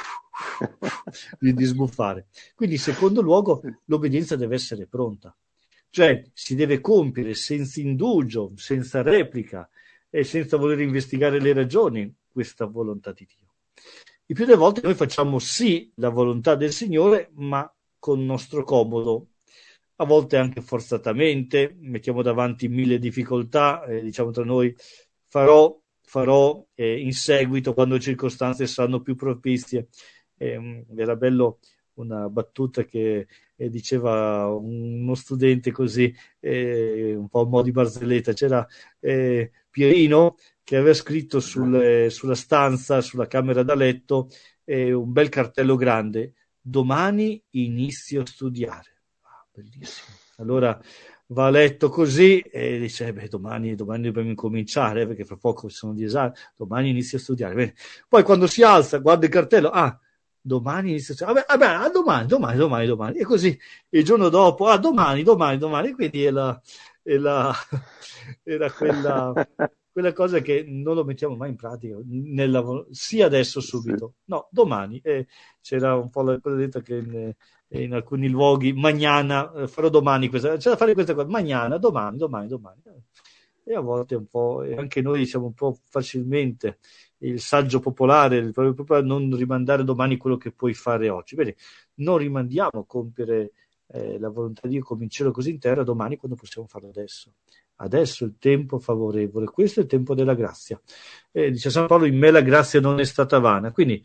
Di, di sbuffare. Quindi, in secondo luogo, l'obbedienza deve essere pronta, cioè si deve compiere senza indugio, senza replica e senza voler investigare le ragioni questa volontà di Dio. Il più delle volte noi facciamo sì la volontà del Signore, ma con nostro comodo, a volte anche forzatamente, mettiamo davanti mille difficoltà, eh, diciamo tra noi, farò, farò eh, in seguito quando le circostanze saranno più propizie. Eh, era bello una battuta che eh, diceva uno studente così, eh, un po' a mo' di barzelletta, c'era eh, Pierino che aveva scritto sul, eh, sulla stanza, sulla camera da letto, eh, un bel cartello grande: domani inizio a studiare. Ah, bellissimo. Allora va a letto così e dice, beh, domani, domani dobbiamo incominciare, perché fra poco ci sono gli esami, domani inizio a studiare. Bene. Poi quando si alza, guarda il cartello, ah, domani inizio a studiare, vabbè, vabbè, ah, domani, domani, domani, domani, e così il giorno dopo, ah, domani, domani, domani, quindi è la, è la, era quella, quella cosa che non lo mettiamo mai in pratica, nella, sia adesso subito, no, domani, e c'era un po' la cosa detta che in, in alcuni luoghi, mañana, eh, farò domani questa, c'è da fare questa cosa, mañana, domani, domani, domani, e a volte un po', e anche noi siamo un po' facilmente il saggio popolare, il proprio popolare, non rimandare domani quello che puoi fare oggi. Bene, non rimandiamo a compiere eh, la volontà di Dio come in cielo così in terra domani quando possiamo farlo adesso. Adesso è il tempo favorevole, questo è il tempo della grazia. Eh, dice San Paolo, in me la grazia non è stata vana. Quindi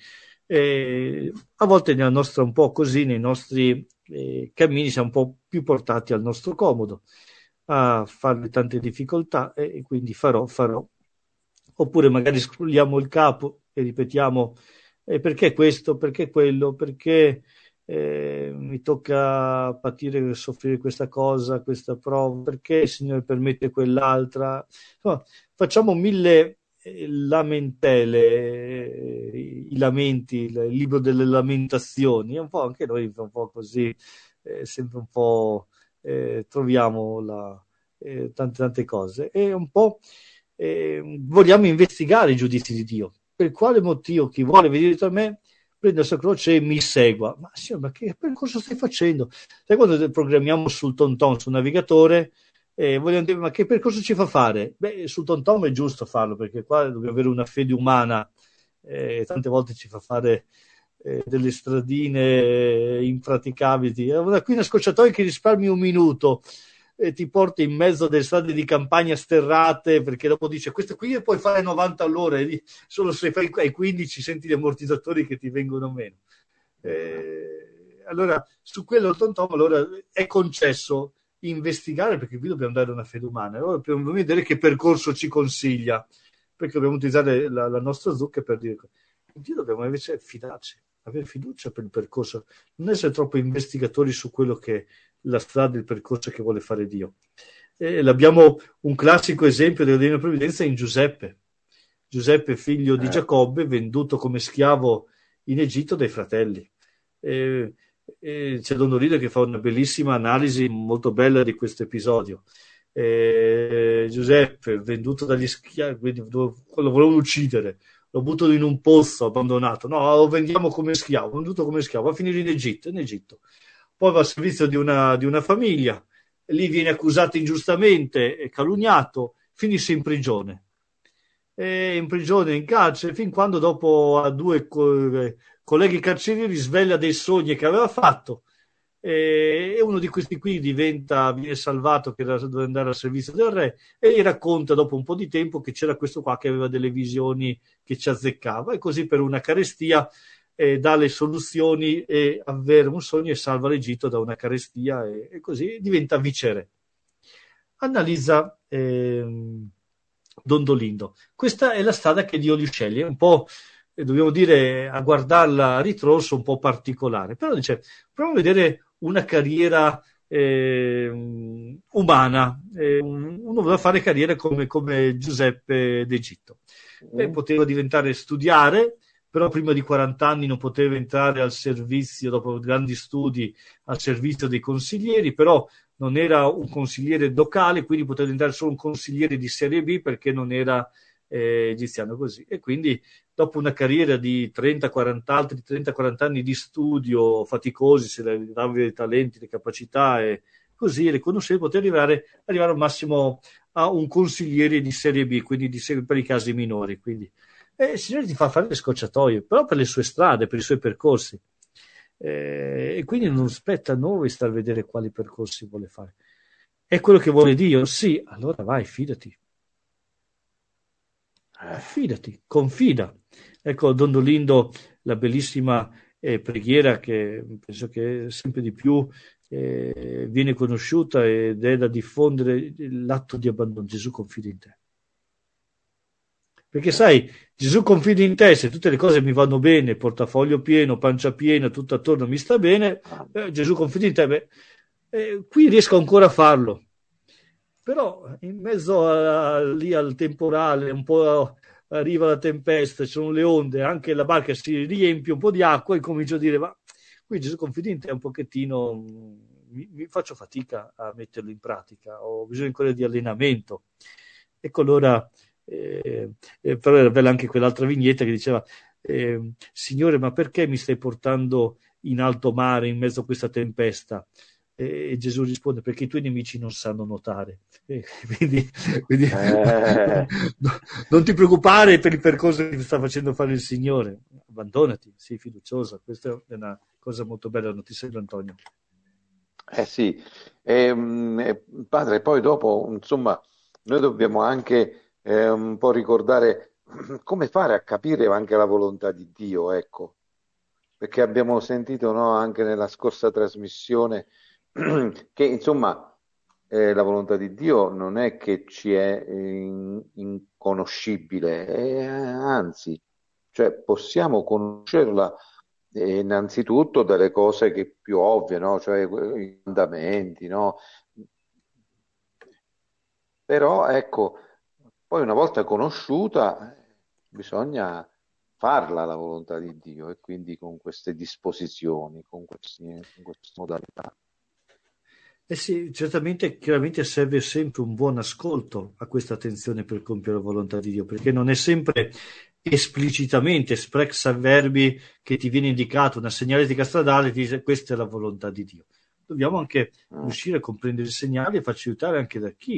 eh, a volte nella nostra un po' così, nei nostri eh, cammini siamo un po' più portati al nostro comodo, a fare tante difficoltà e, e quindi farò, farò. Oppure magari scrolliamo il capo e ripetiamo eh, perché questo, perché quello, perché eh, mi tocca patire, soffrire questa cosa, questa prova, perché il Signore permette quell'altra. No, facciamo mille eh, lamentele, eh, i lamenti, il libro delle lamentazioni, è un po' anche noi un po' così, eh, sempre un po' eh, troviamo la, eh, tante tante cose e un po' Eh, vogliamo investigare i giudizi di Dio. Per quale motivo chi vuole venire da me prenda la sua croce e mi segua? Ma signor, ma che percorso stai facendo? Sai quando programmiamo sul TomTom, sul navigatore, eh, vogliamo dire, ma che percorso ci fa fare? Beh, sul TomTom è giusto farlo, perché qua dobbiamo avere una fede umana, eh, tante volte ci fa fare eh, delle stradine impraticabili. Qui una scorciatoia che risparmi un minuto e ti porta in mezzo delle strade di campagna sterrate, perché dopo dice questo qui puoi fare novanta all'ora e solo se fai ai quindici senti gli ammortizzatori che ti vengono meno. Eh, allora su quello Tom Tom allora è concesso investigare, perché qui dobbiamo dare una fede umana, allora dobbiamo vedere che percorso ci consiglia, perché dobbiamo utilizzare la, la nostra zucca per dire Dio, dobbiamo invece fidarci, avere fiducia per il percorso, non essere troppo investigatori su quello che la strada, il percorso che vuole fare Dio. E l'abbiamo un classico esempio della Divina Provvidenza in Giuseppe. Giuseppe, figlio di Giacobbe, venduto come schiavo in Egitto dai fratelli. E, e c'è Don Dorino che fa una bellissima analisi molto bella di questo episodio. E Giuseppe, venduto dagli schiavi, lo volevano uccidere, lo buttano in un pozzo abbandonato. No, lo vendiamo come schiavo, venduto come schiavo, va a finire in Egitto, in Egitto. Poi va a servizio di una, di una famiglia, lì viene accusato ingiustamente e calunniato, finisce in prigione. E in prigione, in carcere, fin quando dopo a due co- colleghi carcerieri sveglia dei sogni che aveva fatto, e uno di questi qui diventa, viene salvato, che doveva andare al servizio del re, e gli racconta dopo un po' di tempo che c'era questo qua che aveva delle visioni che ci azzeccava, e così per una carestia eh, dà le soluzioni e avvera un sogno e salva l'Egitto da una carestia, e, e così diventa viceré. Analizza ehm, Dondolindo. Questa è la strada che Dio gli sceglie, un po', eh, dobbiamo dire, a guardarla a ritroso, un po' particolare, però dice, proviamo a vedere una carriera eh, umana, eh, uno voleva fare carriera come, come Giuseppe d'Egitto. Beh, poteva diventare studiare, però prima di quaranta anni non poteva entrare al servizio, dopo grandi studi, al servizio dei consiglieri, però non era un consigliere docale, quindi poteva diventare solo un consigliere di serie B perché non era eh, egiziano così. E quindi dopo una carriera di trenta quaranta altri trenta quaranta anni di studio faticosi, se le dava i talenti, le capacità e così riconosceva, poteva arrivare, arrivare al massimo a un consigliere di serie B, quindi di serie, per i casi minori. Quindi e il Signore ti fa fare le scorciatoie, però per le sue strade, per i suoi percorsi. Eh, e quindi non spetta a noi stare a vedere quali percorsi vuole fare. È quello che vuole Dio? Sì, allora vai, fidati. Fidati, confida. Ecco, Don Dolindo, la bellissima eh, preghiera che penso che sempre di più eh, viene conosciuta ed è da diffondere, l'atto di abbandono. Gesù confida in te. Perché sai, Gesù confida in te, se tutte le cose mi vanno bene, portafoglio pieno, pancia piena, tutto attorno mi sta bene, eh, Gesù confida in te, beh, eh, qui riesco ancora a farlo. Però in mezzo a, lì al temporale, un po' arriva la tempesta, ci sono le onde, anche la barca si riempie un po' di acqua e comincio a dire, ma qui Gesù confida in te un pochettino, mi, mi faccio fatica a metterlo in pratica, ho bisogno ancora di allenamento. Ecco allora... Eh, eh, però era bella anche quell'altra vignetta che diceva eh, Signore, ma perché mi stai portando in alto mare in mezzo a questa tempesta? Eh, e Gesù risponde, perché i tuoi nemici non sanno nuotare. Eh, quindi, quindi eh. no, non ti preoccupare per il percorso che ti sta facendo fare il Signore, abbandonati, sii fiduciosa. Questa è una cosa molto bella, la notizia di Antonio. Eh sì, eh, padre, poi dopo insomma noi dobbiamo anche Eh, un po' ricordare come fare a capire anche la volontà di Dio, ecco, perché abbiamo sentito, no, anche nella scorsa trasmissione che insomma eh, la volontà di Dio non è che ci è in, inconoscibile, eh, anzi, cioè possiamo conoscerla eh, innanzitutto dalle cose che più ovvie, no? Cioè i mandamenti, no? Però ecco, poi una volta conosciuta bisogna farla la volontà di Dio, e quindi con queste disposizioni, con, questi, con queste modalità. Eh sì, certamente, chiaramente serve sempre un buon ascolto a questa attenzione per compiere la volontà di Dio, perché non è sempre esplicitamente, esprex verbi, che ti viene indicato una segnaletica stradale e ti dice questa è la volontà di Dio. Dobbiamo anche mm. riuscire a comprendere i segnali e farci aiutare anche da chi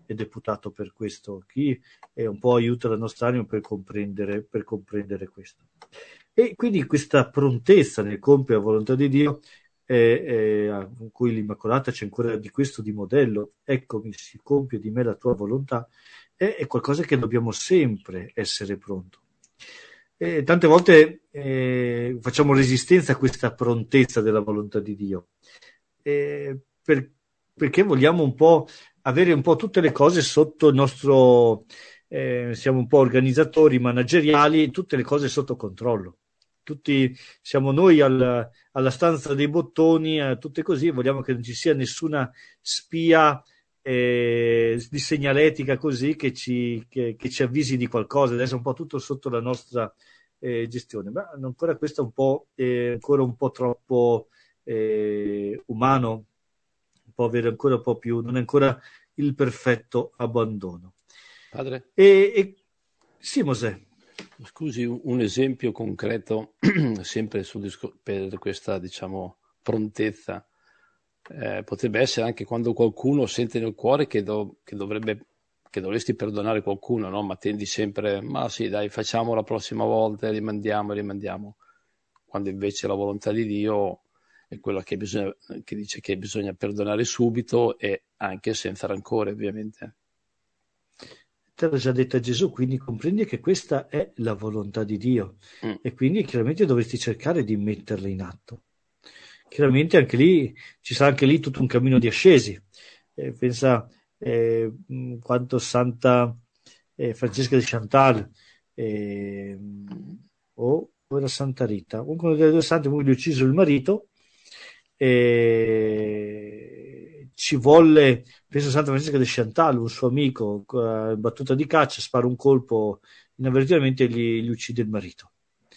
è deputato per questo, chi è un po' aiuta la nostra anima per comprendere, per comprendere questo. E quindi questa prontezza nel compiere la volontà di Dio, eh, eh, con cui l'Immacolata c'è ancora di questo di modello, eccomi, si compie di me la tua volontà, è, è qualcosa che dobbiamo sempre essere pronto. E tante volte eh, facciamo resistenza a questa prontezza della volontà di Dio, eh, per, perché vogliamo un po' avere un po' tutte le cose sotto il nostro, eh, siamo un po' organizzatori manageriali, tutte le cose sotto controllo. Tutti siamo noi al, alla stanza dei bottoni, eh, tutte così, e vogliamo che non ci sia nessuna spia eh, di segnaletica così che ci, che, che ci avvisi di qualcosa, deve essere un po' tutto sotto la nostra eh, gestione. Ma ancora questo è un po', eh, ancora un po' troppo eh, umano, un po' avere ancora un po' più, non è ancora il perfetto abbandono. Padre? E, e sì, Mosè. Scusi, un esempio concreto sempre sul discor- per questa, diciamo, prontezza. Eh, potrebbe essere anche quando qualcuno sente nel cuore che, do- che dovrebbe che dovresti perdonare qualcuno, no? Ma tendi sempre, ma sì, dai, facciamo la prossima volta, rimandiamo, rimandiamo. Quando invece la volontà di Dio è quella che, bisogna, che dice che bisogna perdonare subito e anche senza rancore, ovviamente. Te l'ha già detta Gesù, quindi comprendi che questa è la volontà di Dio mm. e quindi chiaramente dovresti cercare di metterla in atto. Chiaramente anche lì ci sarà anche lì tutto un cammino di ascesi. Eh, pensa eh, quanto Santa eh, Francesca di Chantal eh, o, o era Santa Rita, una delle due sante che gli ha ucciso il marito, eh, ci volle, penso Santa Francesca di Chantal, un suo amico, in battuta di caccia, spara un colpo inavvertitamente e gli, gli uccide il marito.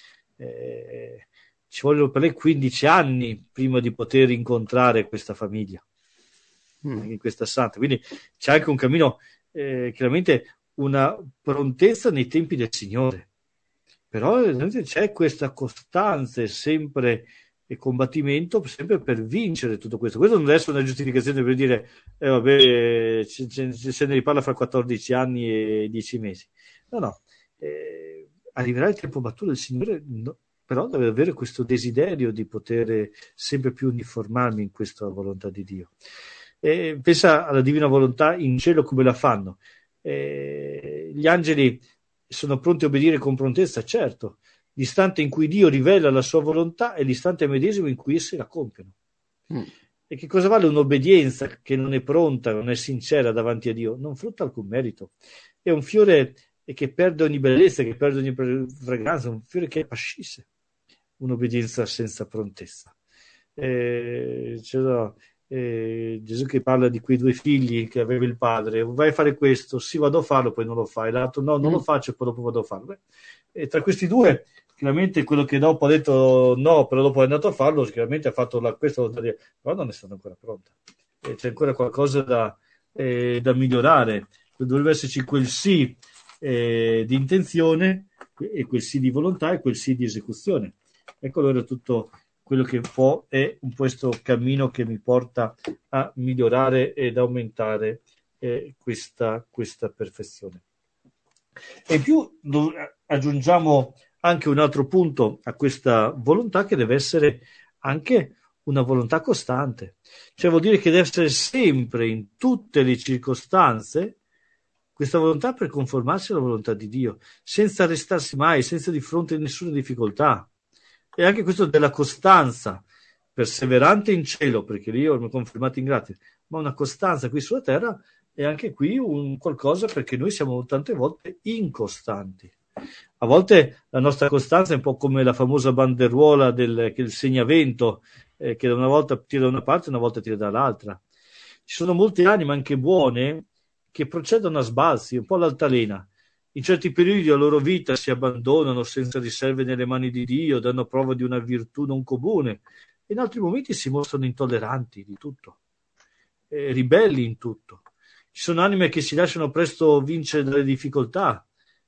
Eh, ci vogliono per lei quindici anni prima di poter incontrare questa famiglia, mm. in questa santa. Quindi c'è anche un cammino, eh, chiaramente una prontezza nei tempi del Signore, però c'è questa costanza sempre e combattimento sempre per vincere tutto questo. Questo non deve essere una giustificazione per dire eh, vabbè, c- c- se ne riparla fra quattordici anni e dieci mesi. No, no, eh, arriverà il tempo maturo del Signore, no, però deve avere questo desiderio di poter sempre più uniformarmi in questa volontà di Dio. Eh, pensa alla divina volontà in cielo come la fanno. Eh, gli angeli sono pronti a obbedire con prontezza, certo. L'istante in cui Dio rivela la sua volontà è l'istante medesimo in cui essi la compiono. Mm. E che cosa vale un'obbedienza che non è pronta, non è sincera davanti a Dio? Non frutta alcun merito. È un fiore che perde ogni bellezza, che perde ogni fragranza, un fiore che appassisce. Un'obbedienza senza prontezza. Eh, cioè, eh, Gesù che parla di quei due figli che aveva il padre, vai a fare questo, sì vado a farlo, poi non lo fai, l'altro no, non mm. lo faccio e poi dopo vado a farlo. Beh, e tra questi due chiaramente quello che dopo ha detto no, però dopo è andato a farlo, sicuramente ha fatto la, questo, però non è stato ancora pronta. E c'è ancora qualcosa da, eh, da migliorare. Dovrebbe esserci quel sì eh, di intenzione e quel sì di volontà e quel sì di esecuzione. Ecco allora tutto quello che può è un questo cammino che mi porta a migliorare ed aumentare eh, questa, questa perfezione. E in più aggiungiamo anche un altro punto a questa volontà, che deve essere anche una volontà costante, cioè vuol dire che deve essere sempre in tutte le circostanze questa volontà per conformarsi alla volontà di Dio, senza restarsi mai, senza di fronte a nessuna difficoltà. E anche questo della costanza, perseverante in cielo, perché lì ho confermato in grazia, ma una costanza qui sulla terra è anche qui un qualcosa, perché noi siamo tante volte incostanti. A volte la nostra costanza è un po' come la famosa banderuola del che il segnavento, eh, che da una volta tira da una parte e una volta tira dall'altra. Ci sono molte anime anche buone che procedono a sbalzi, un po' all'altalena. In certi periodi della loro vita si abbandonano senza riserve nelle mani di Dio, danno prova di una virtù non comune, e in altri momenti si mostrano intolleranti di tutto, eh, ribelli in tutto. Ci sono anime che si lasciano presto vincere dalle difficoltà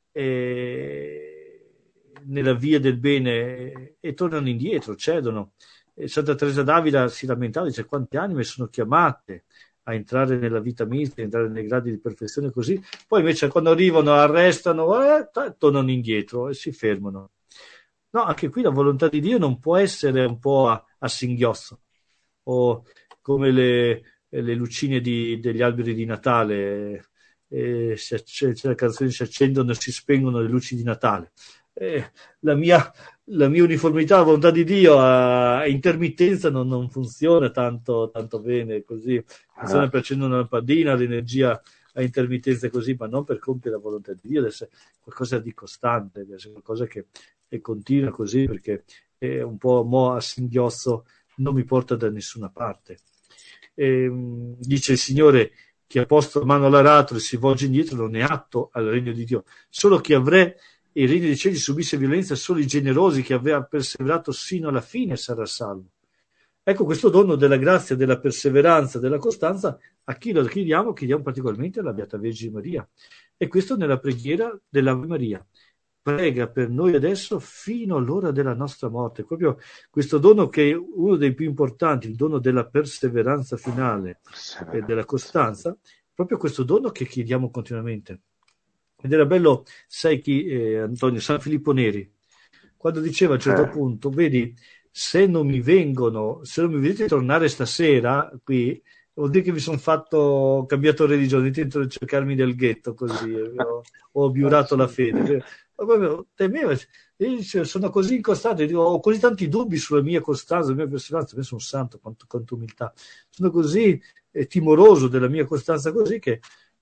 eh, nella via del bene e, e tornano indietro, cedono. E Santa Teresa d'Avila si lamentava, dice: quante anime sono chiamate a entrare nella vita mistica, entrare nei gradi di perfezione così, poi invece quando arrivano arrestano, eh, tornano indietro e si fermano. No, anche qui la volontà di Dio non può essere un po' a, a singhiozzo, o come le, le lucine di, degli alberi di Natale, eh, si, c'è la canzone, si accendono e si spengono le luci di Natale. Eh, la, mia, la mia uniformità, la volontà di Dio a, a intermittenza non, non funziona tanto, tanto bene così, funziona per accendere una lampadina, l'energia a intermittenza così, ma non per compiere la volontà di Dio, deve essere qualcosa di costante, deve essere qualcosa che è continua così, perché è un po' mo a singhiozzo non mi porta da nessuna parte. E, dice il Signore: chi ha posto la mano all'aratro e si volge indietro non è atto al regno di Dio. Solo chi avrà il regno dei cieli subisse violenza, solo i generosi, che aveva perseverato sino alla fine sarà salvo. Ecco, questo dono della grazia, della perseveranza, della costanza, a chi lo chiediamo? Chiediamo particolarmente alla Beata Vergine Maria. E questo nella preghiera dell'Ave Maria. Prega per noi adesso fino all'ora della nostra morte. Proprio questo dono che è uno dei più importanti, il dono della perseveranza finale e della costanza, proprio questo dono che chiediamo continuamente. Ed era bello, sai chi, eh, Antonio, San Filippo Neri, quando diceva a un certo punto, vedi, se non mi vengono, se non mi vedete tornare stasera qui, vuol dire che mi sono fatto, ho cambiato religione, intento cercarmi del ghetto così, ho, ho obiurato la fede. Temeva, sono così incostante, ho così tanti dubbi sulla mia costanza, sulla mia perseveranza, penso un santo, quanto, quanto umiltà, sono così eh, timoroso della mia costanza così che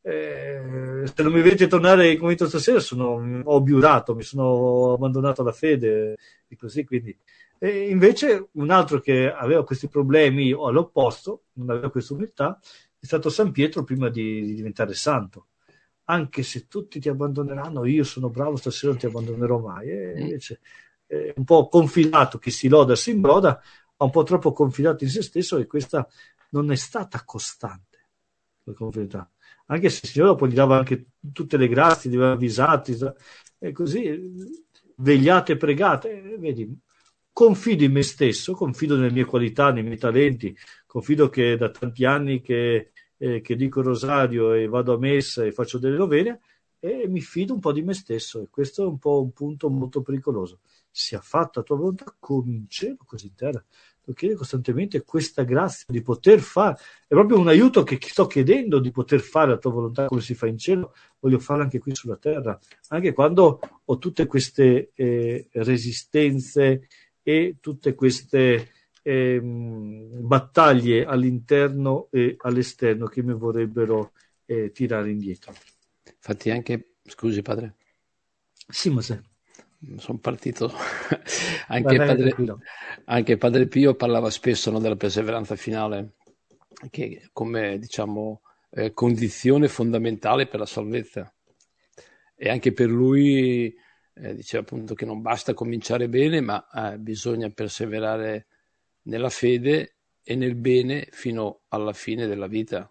eh, se non mi vedete tornare in convento stasera sono, ho obiurato, mi sono abbandonato alla fede e così, quindi e invece un altro che aveva questi problemi o all'opposto, non aveva questa umiltà, è stato San Pietro prima di, di diventare santo. Anche se tutti ti abbandoneranno, io sono bravo, stasera non ti abbandonerò mai. E invece è un po' confidato, chi si loda si imbroda, ha un po' troppo confidato in se stesso, e questa non è stata costante, la confidità. Anche se il Signore poi gli dava anche tutte le grazie, li aveva avvisati, e così vegliate e pregate, e vedi, confido in me stesso, confido nelle mie qualità, nei miei talenti, confido che da tanti anni che Eh, che dico il rosario e vado a messa e faccio delle novene, e mi fido un po' di me stesso, e questo è un po' un punto molto pericoloso. Sia fatta la tua volontà come in cielo così in terra. Lo chiede costantemente questa grazia di poter fare, è proprio un aiuto che sto chiedendo, di poter fare la tua volontà come si fa in cielo, voglio farla anche qui sulla terra, anche quando ho tutte queste eh, resistenze e tutte queste Eh, battaglie all'interno e all'esterno che mi vorrebbero eh, tirare indietro. Infatti anche, scusi padre, sì, ma se sono partito anche, Vai, padre, anche padre Pio parlava spesso, no, della perseveranza finale, che come diciamo eh, condizione fondamentale per la salvezza, e anche per lui eh, diceva appunto che non basta cominciare bene, ma eh, bisogna perseverare nella fede e nel bene fino alla fine della vita.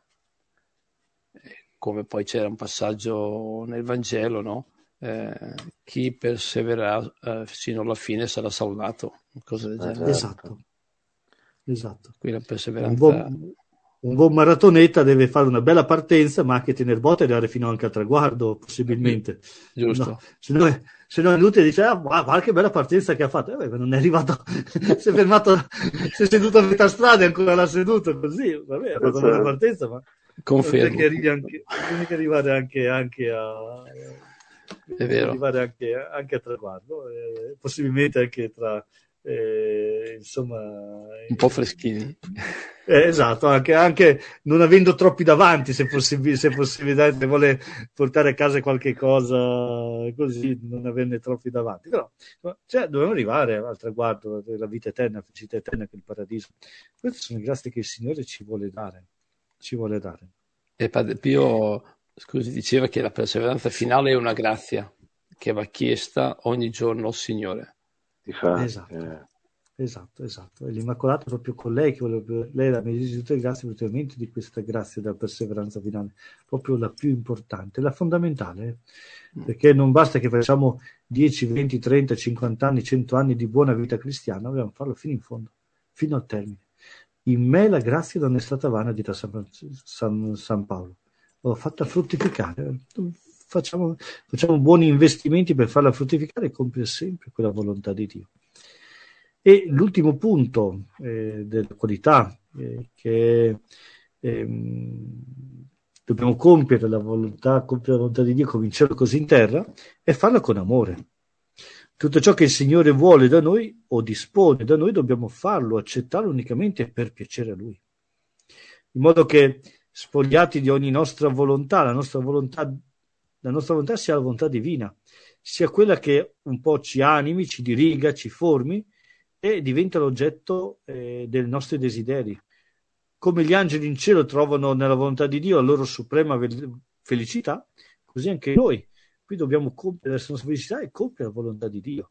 Come poi c'era un passaggio nel Vangelo, no? Eh, chi persevererà eh, fino alla fine sarà salvato, cosa del genere. Esatto, esatto. Qui la perseveranza... Un buon, un buon maratoneta deve fare una bella partenza, ma anche tenere botta e arrivare fino anche al traguardo, possibilmente. Giusto. No, se no, se no è inutile, dice, ah, guarda che bella partenza che ha fatto. Eh, non è arrivato, si è fermato, si è seduto a metà strada e ancora l'ha seduto, così, vabbè, ha fatto una bella partenza, ma confermo. Che arrivi anche, che arrivare anche, anche a... È vero. Arrivare anche, anche a traguardo, eh, possibilmente anche tra... Eh, insomma un po' freschini eh, esatto, anche, anche non avendo troppi davanti, se possibile, se possibile, se vuole portare a casa qualche cosa così, non averne troppi davanti, però cioè, dobbiamo arrivare al traguardo della vita eterna, la felicità eterna, che è il paradiso. Queste sono le grazie che il Signore ci vuole dare, ci vuole dare. E Padre Pio, scusi, diceva che la perseveranza finale è una grazia che va chiesta ogni giorno al Signore. Fa, esatto, eh. esatto, esatto. E l'Immacolato proprio con lei, che vuole, lei la medesima di tutte le grazie, ulteriormente di questa grazia della perseveranza finale, proprio la più importante, la fondamentale, eh? Perché non basta che facciamo dieci, venti, trenta, cinquanta anni, cento anni di buona vita cristiana, dobbiamo farlo fino in fondo, fino al termine. in me la grazia non è stata vana, dirà San, San, San Paolo. L'ho fatta fruttificare. Facciamo, facciamo buoni investimenti per farla fruttificare e compiere sempre quella volontà di Dio. E l'ultimo punto eh, della qualità eh, che ehm, dobbiamo compiere la volontà, compiere la volontà di Dio, cominciare così in terra, è farla con amore. Tutto ciò che il Signore vuole da noi o dispone da noi dobbiamo farlo, accettarlo unicamente per piacere a Lui. In modo che, spogliati di ogni nostra volontà, la nostra volontà, la nostra volontà sia la volontà divina, sia quella che un po' ci animi, ci diriga, ci formi e diventa l'oggetto eh, dei nostri desideri. Come gli angeli in cielo trovano nella volontà di Dio la loro suprema felicità, così anche noi. Qui dobbiamo compiere la nostra felicità e compiere la volontà di Dio.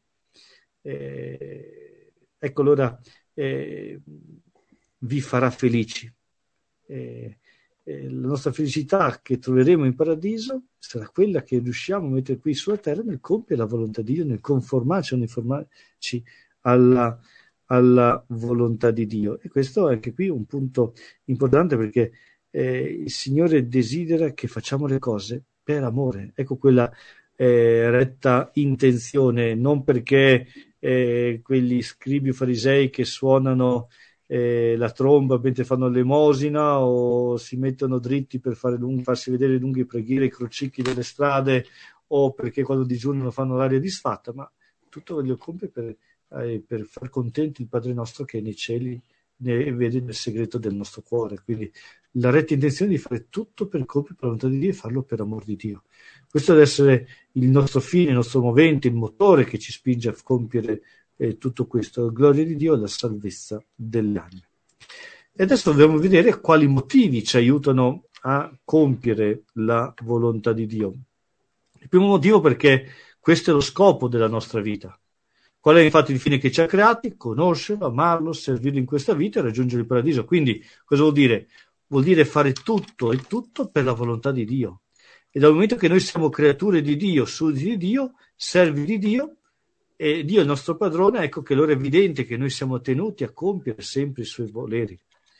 Eh, ecco allora, eh, vi farà felici. Eh, eh, la nostra felicità che troveremo in paradiso sarà quella che riusciamo a mettere qui sulla terra nel compiere la volontà di Dio, nel conformarci o nel conformarci alla, alla volontà di Dio. E questo è anche qui un punto importante, perché eh, il Signore desidera che facciamo le cose per amore. Ecco quella eh, retta intenzione, non perché eh, quegli scribi o farisei che suonano eh, la tromba mentre fanno l'emosina o si mettono dritti per fare lunghi, farsi vedere lunghe preghiere ai crocicchi delle strade, o perché quando digiunano fanno l'aria disfatta, ma tutto voglio compiere per, eh, per far contento il Padre nostro che è nei cieli e vede nel segreto del nostro cuore. Quindi la retta intenzione di fare tutto per compiere la volontà di Dio e farlo per amor di Dio. Questo deve essere il nostro fine, il nostro movente, il motore che ci spinge a compiere eh, tutto questo. La gloria di Dio è la salvezza delle anime. E adesso dobbiamo vedere quali motivi ci aiutano a compiere la volontà di Dio. Il primo motivo, perché questo è lo scopo della nostra vita. Qual è infatti il fine che ci ha creati? Conoscerlo, amarlo, servirlo in questa vita e raggiungere il paradiso. Quindi cosa vuol dire? Vuol dire fare tutto e tutto per la volontà di Dio. E dal momento che noi siamo creature di Dio, sudditi di Dio, servi di Dio, e Dio è il nostro padrone, ecco che allora è evidente che noi siamo tenuti a compiere sempre i suoi voleri.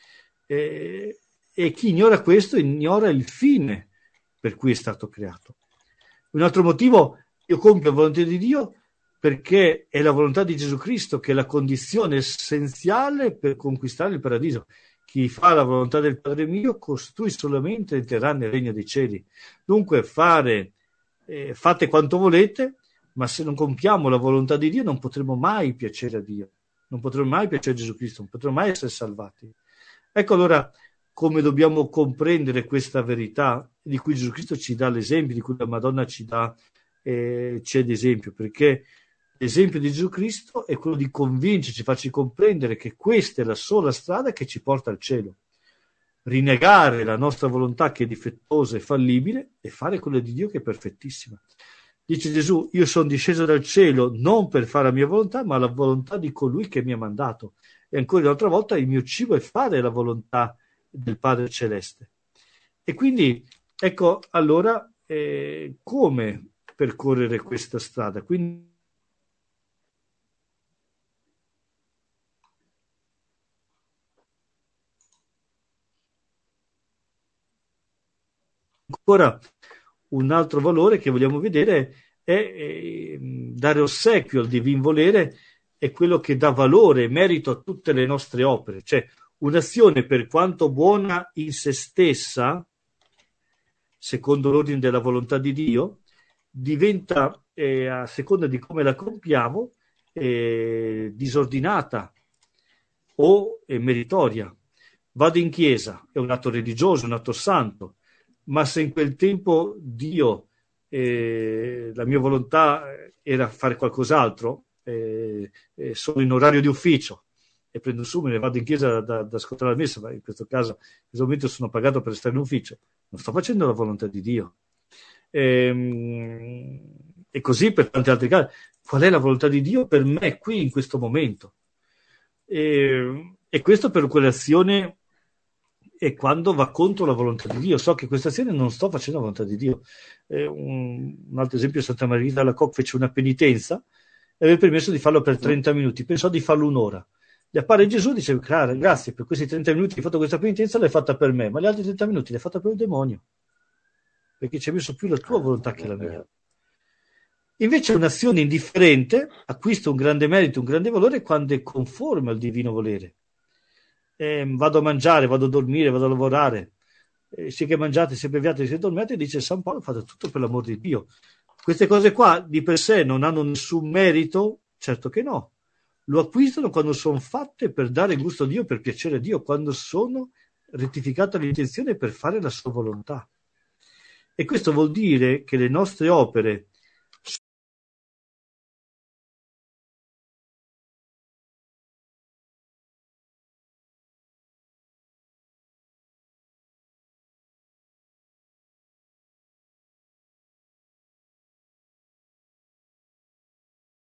E, e chi ignora questo ignora il fine per cui è stato creato. Un altro motivo, io compio la volontà di Dio perché è la volontà di Gesù Cristo che è la condizione essenziale per conquistare il paradiso. Chi fa la volontà del Padre mio costui solamente entrerà nel regno dei cieli. Dunque fare, eh, fate quanto volete, ma se non compiamo la volontà di Dio non potremo mai piacere a Dio, non potremo mai piacere a Gesù Cristo, non potremo mai essere salvati. Ecco allora come dobbiamo comprendere questa verità di cui Gesù Cristo ci dà l'esempio, di cui la Madonna ci dà eh, c'è l'esempio, perché l'esempio di Gesù Cristo è quello di convincerci, farci comprendere che questa è la sola strada che ci porta al cielo. Rinnegare la nostra volontà che è difettosa e fallibile e fare quella di Dio che è perfettissima. Dice Gesù, io sono disceso dal cielo non per fare la mia volontà, ma la volontà di colui che mi ha mandato. E ancora un'altra volta il mio cibo è fare la volontà del Padre Celeste. E quindi, ecco, allora, eh, come percorrere questa strada? Quindi ancora un altro valore che vogliamo vedere è, è dare ossequio al divin volere, è quello che dà valore e merito a tutte le nostre opere, cioè un'azione per quanto buona in se stessa, secondo l'ordine della volontà di Dio, diventa, eh, a seconda di come la compiamo, eh, disordinata o eh, meritoria. Vado in chiesa, è un atto religioso, un atto santo, ma se in quel tempo Dio, eh, la mia volontà era fare qualcos'altro, eh, eh, sono in orario di ufficio e prendo su, me ne vado in chiesa da, da ascoltare la messa, ma in questo caso in questo momento sono pagato per stare in ufficio, non sto facendo la volontà di Dio. E, e così per tanti altri casi. Qual è la volontà di Dio per me qui in questo momento? E, e questo per quell'azione è quando va contro la volontà di Dio. So che questa azione non sto facendo la volontà di Dio. Eh, un, un altro esempio, Santa Maria della Coque fece una penitenza e aveva permesso di farlo per trenta minuti, pensò di farlo un'ora. gli appare Gesù e dice: cara, grazie per questi trenta minuti che hai fatto questa penitenza, l'hai fatta per me, ma gli altri trenta minuti l'hai fatta per il demonio, perché ci hai messo più la tua volontà che la mia. Invece un'azione indifferente acquista un grande merito, un grande valore quando è conforme al divino volere. Eh, vado a mangiare, vado a dormire, vado a lavorare, eh, sia che mangiate, sia beviate, sia dormiate, dice San Paolo, fate tutto per l'amor di Dio. Queste cose qua di per sé non hanno nessun merito? Certo che no. Lo acquistano quando sono fatte per dare gusto a Dio, per piacere a Dio, quando sono rettificate l'intenzione per fare la sua volontà. E questo vuol dire che le nostre opere